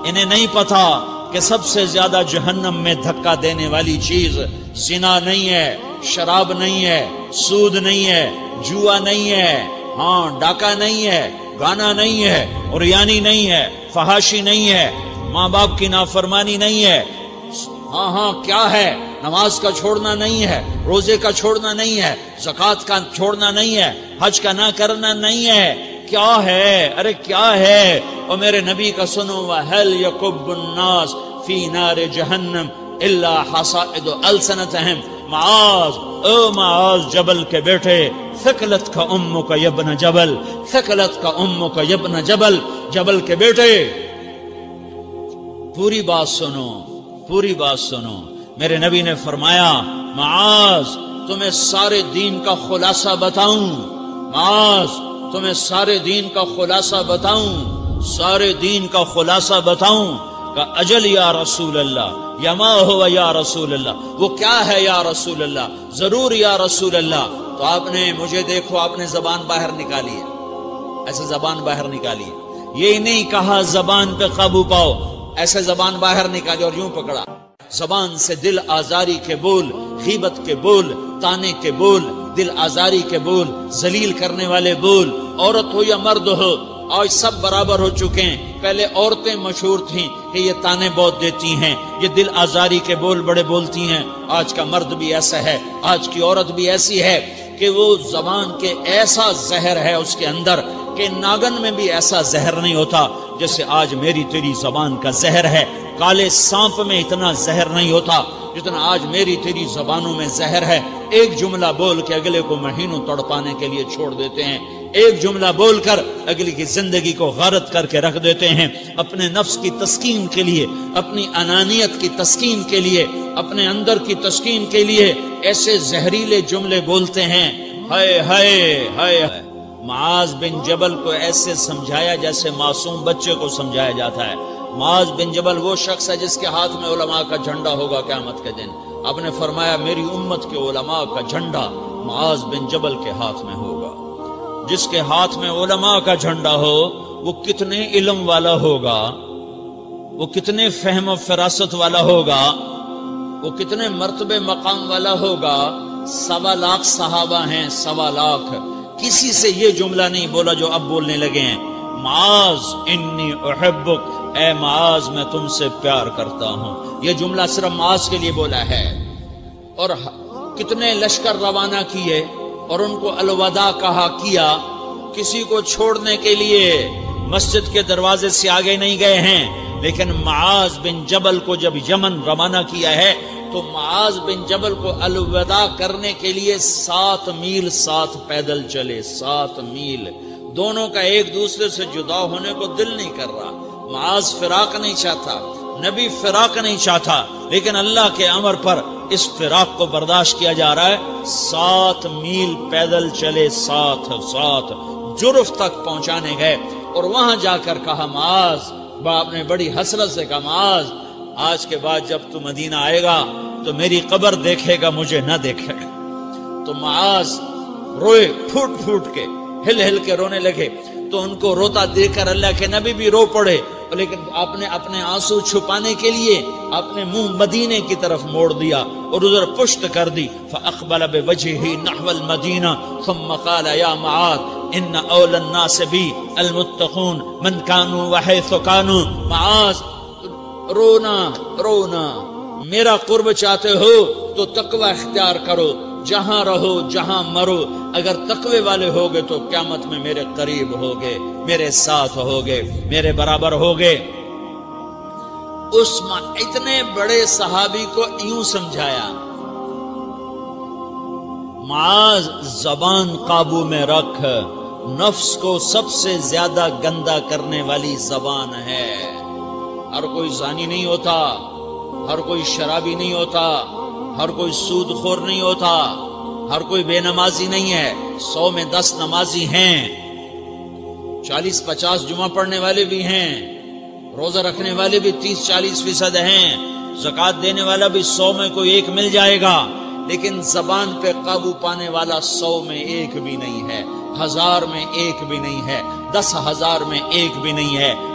انہیں نہیں پتا کہ سب سے زیادہ جہنم میں دھکا دینے والی چیز زنا نہیں ہے، شراب نہیں ہے، سود نہیں ہے، جوا نہیں ہے، ہاں ڈاکہ نہیں ہے، گانا نہیں ہے، عریانی نہیں ہے، فحاشی نہیں ہے، ماں باپ کی نافرمانی نہیں ہے، ہاں کیا ہے، نماز کا چھوڑنا نہیں ہے، روزے کا چھوڑنا نہیں ہے، زکوٰۃ کا چھوڑنا نہیں ہے، حج کا نہ کرنا نہیں ہے، کیا ہے؟ ارے کیا ہے؟ اور میرے نبی کا سنو، وَهَلْ يَكُبُّ النَّاسِ فِي نَارِ جَهَنَّمَ إِلَّا حَصَائِدُ أَلْسِنَتِهِمْ معاذ، او معاذ جبل کے بیٹے، ثقلت کا امک یا ابن جبل، ثقلت کا امک یا ابن جبل، جبل کے بیٹے پوری بات سنو، پوری بات سنو۔ میرے نبی نے فرمایا، معاذ تمہیں سارے دین کا خلاصہ بتاؤں، معاذ تمہیں سارے دین کا خلاصہ بتاؤں، سارے دین کا خلاصہ بتاؤں؟ کہ اجل یا رسول اللہ، یا ما ہوا یا رسول اللہ، وہ کیا ہے یا رسول اللہ؟ ضرور یا رسول اللہ۔ تو آپ نے مجھے دیکھو، آپ نے زبان باہر نکالی ہے، ایسے زبان باہر نکالی ہے، یہ نہیں کہا زبان پہ قابو پاؤ، ایسے زبان باہر نکالی اور یوں پکڑا۔ زبان سے دل آزاری کے بول، غیبت کے بول، تانے کے بول، دل آزاری کے بول، ذلیل کرنے والے بول، عورت ہو یا مرد ہو، آج سب برابر ہو چکے ہیں۔ پہلے عورتیں مشہور تھیں کہ یہ تانے بہت دیتی ہیں، یہ دل آزاری کے بول بڑے بولتی ہیں۔ آج کا مرد بھی ایسا ہے، آج کی عورت بھی ایسی ہے کہ وہ زبان کے ایسا زہر ہے اس کے اندر کہ ناگن میں بھی ایسا زہر نہیں ہوتا جیسے آج میری تیری زبان کا زہر ہے۔ کالے سانپ میں اتنا زہر نہیں ہوتا جتنا آج میری تیری زبانوں میں زہر ہے۔ ایک جملہ بول کے اگلے کو مہینوں تڑپانے کے لیے چھوڑ دیتے ہیں، ایک جملہ بول کر اگلی کی زندگی کو غارت کر کے رکھ دیتے ہیں، اپنے نفس کی تسکین کے لیے، اپنی انانیت کی تسکین کے لیے، اپنے اندر کی تسکین کے لیے ایسے زہریلے جملے بولتے ہیں۔ ہائے ہائے ہائے۔ معاذ بن جبل کو ایسے سمجھایا جیسے معصوم بچے کو سمجھایا جاتا ہے۔ معاذ بن جبل وہ شخص ہے جس کے ہاتھ میں علماء کا جھنڈا ہوگا قیامت کے دن۔ آپ نے فرمایا میری امت کے علماء کا جھنڈا معاذ بن جبل کے ہاتھ میں ہوگا۔ جس کے ہاتھ میں علماء کا جھنڈا ہو وہ کتنے علم والا ہوگا، وہ کتنے فہم و فراست والا ہوگا، وہ کتنے مرتبے مقام والا ہوگا۔ 1.25 لاکھ صحابہ ہیں، 1.25 لاکھ، کسی سے یہ جملہ نہیں بولا جو اب بولنے لگے ہیں۔ معاذ انی احبک، اے معاذ میں تم سے پیار کرتا ہوں، یہ جملہ صرف معاذ کے لیے بولا ہے۔ اور کتنے لشکر روانہ کیے اور ان کو الوداع کہا کیا، کسی کو چھوڑنے کے لیے مسجد کے دروازے سے آگے نہیں گئے ہیں، لیکن معاذ بن جبل کو جب یمن روانہ کیا ہے تو معاذ بن جبل کو الوداع کرنے کے لیے 7 میل ساتھ پیدل چلے، 7 میل۔ دونوں کا ایک دوسرے سے جدا ہونے کو دل نہیں کر رہا، معاذ فراق نہیں چاہتا، نبی فراق نہیں چاہتا، لیکن اللہ کے امر پر اس فراق کو برداشت کیا جا رہا ہے۔ 7 میل پیدل چلے، 7 جرف تک پہنچانے گئے اور وہاں جا کر کہا معاذ، باپ نے بڑی حسرت سے کہا معاذ آج کے بعد جب تو مدینہ آئے گا تو میری قبر دیکھے گا، مجھے نہ دیکھے گا۔ تو معاذ روئے، پھوٹ پھوٹ کے، ہل ہل کے رونے لگے۔ تو ان کو روتا دیکھ کر اللہ کے نبی بھی رو پڑے، لیکن آپ نے اپنے آنسو چھپانے کے لیے اپنے منہ مدینے کی طرف موڑ دیا اور ادھر پشت کر دی۔ فاقبل بوجهه نحو المدینہ ثم قال یا معاذ ان اول الناس بی المتقون من كانوا وحيث كانوا۔ معاذ رونا، میرا قرب چاہتے ہو تو تقوی اختیار کرو، جہاں رہو جہاں مرو، اگر تقوی والے ہوگے تو قیامت میں میرے قریب ہوگے، میرے ساتھ ہوگے، میرے برابر ہوگے۔ اس اتنے بڑے صحابی کو یوں سمجھایا، معاذ زبان قابو میں رکھ، نفس کو سب سے زیادہ گندا کرنے والی زبان ہے۔ ہر کوئی زانی نہیں ہوتا، ہر کوئی شرابی نہیں ہوتا، ہر کوئی سود خور نہیں ہوتا، ہر کوئی بے نمازی نہیں ہے۔ 100 میں 10 نمازی ہیں، 40-50 جمعہ پڑھنے والے بھی ہیں، روزہ رکھنے والے بھی 30-40% ہیں، زکوٰۃ دینے والا بھی 100 میں کوئی ایک مل جائے گا، لیکن زبان پہ قابو پانے والا 100 میں ایک بھی نہیں ہے، 1000 میں ایک بھی نہیں ہے، 10,000 میں ایک بھی نہیں ہے۔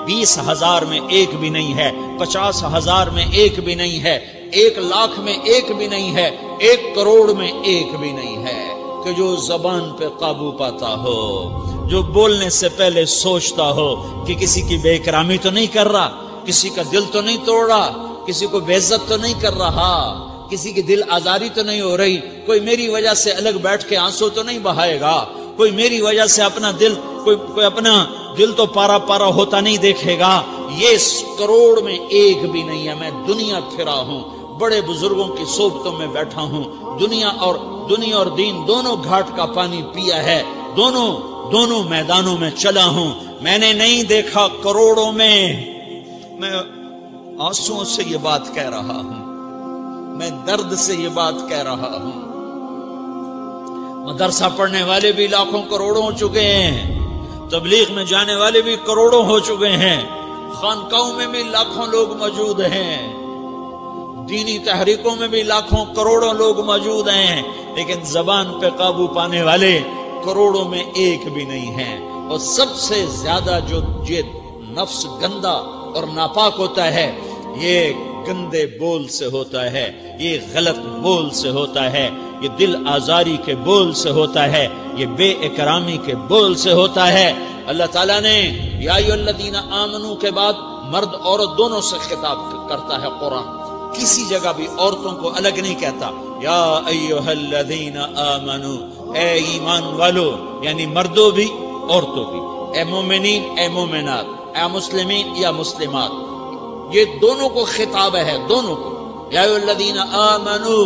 20,000 میں ایک بھی نہیں ہے، 50,000 میں ایک بھی نہیں ہے، 1,00,000 میں ایک بھی نہیں ہے، 1 کروڑ میں ایک بھی نہیں ہے کہ جو زبان پہ قابو پاتا ہو، جو بولنے سے پہلے سوچتا ہو کہ کسی کی بے اکرامی تو نہیں کر رہا، کسی کا دل تو نہیں توڑ رہا، کسی کو بے عزت تو نہیں کر رہا، کسی کی دل آزاری تو نہیں ہو رہی، کوئی میری وجہ سے الگ بیٹھ کے آنسو تو نہیں بہائے گا، کوئی میری وجہ سے اپنا دل کوئی اپنا دل تو پارا پارا ہوتا نہیں دیکھے گا۔ یہ کروڑ میں ایک بھی نہیں ہے۔ میں دنیا پھرا ہوں، بڑے بزرگوں کی صحبتوں میں بیٹھا ہوں، دنیا اور دین دونوں گھاٹ کا پانی پیا ہے، دونوں میدانوں میں چلا ہوں، میں نے نہیں دیکھا کروڑوں میں۔ میں آنسوؤں سے یہ بات کہہ رہا ہوں، میں درد سے یہ بات کہہ رہا ہوں۔ مدرسہ پڑھنے والے بھی لاکھوں کروڑوں ہو چکے ہیں، تبلیغ میں جانے والے بھی کروڑوں ہو چکے ہیں، خانقاہوں میں بھی لاکھوں لوگ موجود ہیں، دینی تحریکوں میں بھی لاکھوں کروڑوں لوگ موجود ہیں، لیکن زبان پہ قابو پانے والے کروڑوں میں ایک بھی نہیں ہیں۔ اور سب سے زیادہ جو یہ نفس گندا اور ناپاک ہوتا ہے، یہ گندے بول سے ہوتا ہے، یہ غلط بول سے ہوتا ہے، یہ دل آزاری کے بول سے ہوتا ہے، یہ بے اکرامی کے بول سے ہوتا ہے۔ اللہ تعالیٰ نے یا ایھا الذین آمنو کے بعد مرد عورت دونوں سے خطاب کرتا ہے قرآن، کسی جگہ بھی عورتوں کو الگ نہیں کہتا۔ یا ایھا الذین آمنو، اے ایمان والو، یعنی مردوں بھی عورتوں بھی، اے مومنین اے مومنات، اے مسلمین یا مسلمات، یہ دونوں کو خطاب ہے، دونوں کو۔ یا ایھا الذین آمنو،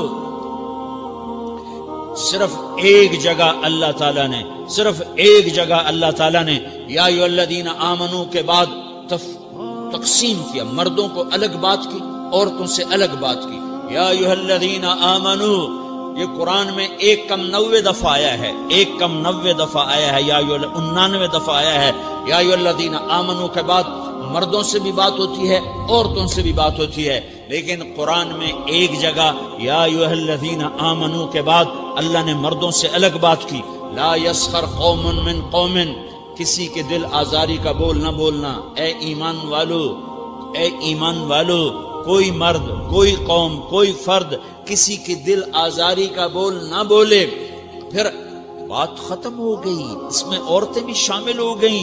صرف ایک جگہ اللہ تعالیٰ نے یا ایھا الذین آمنو کے بعد تقسیم کیا، مردوں کو الگ بات کی، عورتوں سے الگ بات کی۔ یا ایھا الذین آمنو، یہ قرآن میں 199 دفعہ آیا ہے، 199 دفعہ آیا ہے، یا 99 دفعہ آیا ہے۔ یا ایھا الذین آمنو کے بعد مردوں سے بھی بات ہوتی ہے، عورتوں سے بھی بات ہوتی ہے، لیکن قرآن میں ایک جگہ یا ایھا الذین آمنو کے بعد اللہ نے مردوں سے الگ بات کی۔ لا یسخر قوم من قوم، کسی کے دل آزاری کا بول نہ بولنا۔ اے ایمان والو، کوئی مرد، کوئی قوم، کوئی فرد کسی کی دل آزاری کا بول نہ بولے۔ پھر بات ختم ہو گئی، اس میں عورتیں بھی شامل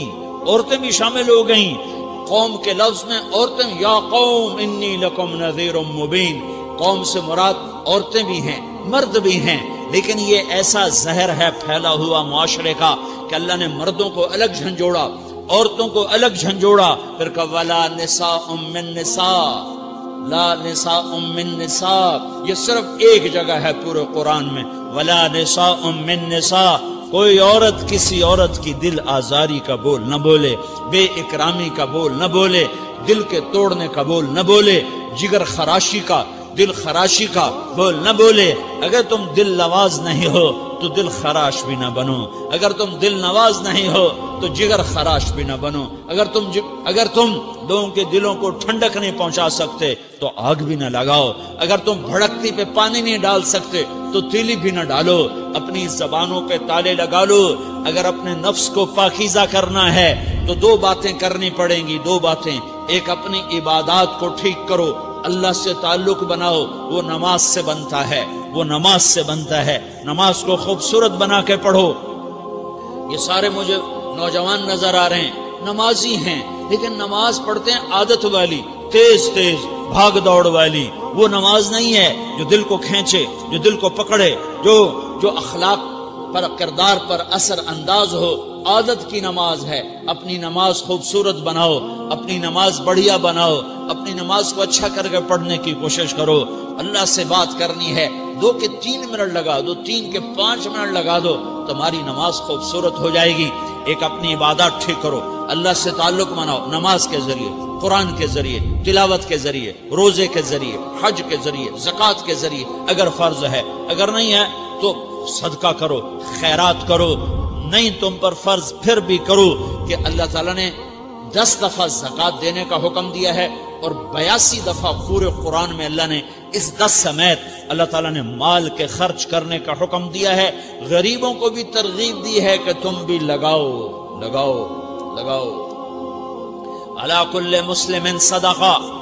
ہو گئیں، قوم کے لفظ میں عورتیں، یا قوم انی لکم نذیر مبین، قوم سے مراد عورتیں بھی ہیں، مرد بھی ہیں، لیکن یہ ایسا زہر ہے پھیلا ہوا معاشرے کا کہ اللہ نے مردوں کو الگ جھنجھوڑا، عورتوں کو الگ جھنجھوڑا، پھر کہا ولا نساء من نساء، لا نساء من نساء، یہ صرف ایک جگہ ہے پورے قرآن میں، ولا نساء من نساء، کوئی عورت کسی عورت کی دل آزاری کا بول نہ بولے، بے اکرامی کا بول نہ بولے، دل کے توڑنے کا بول نہ بولے، جگر خراشی کا، دل خراشی کا بول نہ بولے۔ اگر تم دل نواز نہیں ہو تو دل خراش بھی نہ بنو، اگر تم دل نواز نہیں ہو تو جگر خراش بھی نہ بنو، اگر تم لوگوں کے دلوں کو ٹھنڈک نہیں پہنچا سکتے تو آگ بھی نہ لگاؤ، اگر تم بھڑکتی پہ پانی نہیں ڈال سکتے تو تیلی بھی نہ ڈالو، اپنی زبانوں پہ تالے لگا لو۔ اگر اپنے نفس کو پاکیزہ کرنا ہے تو 2 باتیں کرنی پڑیں گی، 2 باتیں، ایک اپنی عبادات کو ٹھیک کرو، اللہ سے تعلق بناؤ، وہ نماز سے بنتا ہے، نماز کو خوبصورت بنا کے پڑھو۔ یہ سارے مجھے نوجوان نظر آ رہے ہیں، نمازی ہیں، لیکن نماز پڑھتے ہیں عادت والی، تیز بھاگ دوڑ والی، وہ نماز نہیں ہے جو دل کو کھینچے، جو دل کو پکڑے، جو اخلاق پر، کردار پر اثر انداز ہو۔ عادت کی نماز ہے، اپنی نماز خوبصورت بناؤ، اپنی نماز بڑھیا بناؤ، اپنی نماز کو اچھا کر کے پڑھنے کی کوشش کرو۔ اللہ سے بات کرنی ہے، 2 کے 3 منٹ لگا دو، 3 کے 5 منٹ لگا دو، تمہاری نماز خوبصورت ہو جائے گی۔ ایک اپنی عبادات ٹھیک کرو، اللہ سے تعلق بناؤ، نماز کے ذریعے، قرآن کے ذریعے، تلاوت کے ذریعے، روزے کے ذریعے، حج کے ذریعے، زکوٰۃ کے ذریعے، اگر فرض ہے، اگر نہیں ہے تو صدقہ کرو، خیرات کرو، نہیں تم پر فرض پھر بھی کرو کہ اللہ تعالیٰ نے 10 دفعہ زکوٰۃ دینے کا حکم دیا ہے، اور 82 دفعہ پورے قرآن میں اللہ نے اس 10 سمیت اللہ تعالیٰ نے مال کے خرچ کرنے کا حکم دیا ہے۔ غریبوں کو بھی ترغیب دی ہے کہ تم بھی لگاؤ۔ علی کل مسلم صدقہ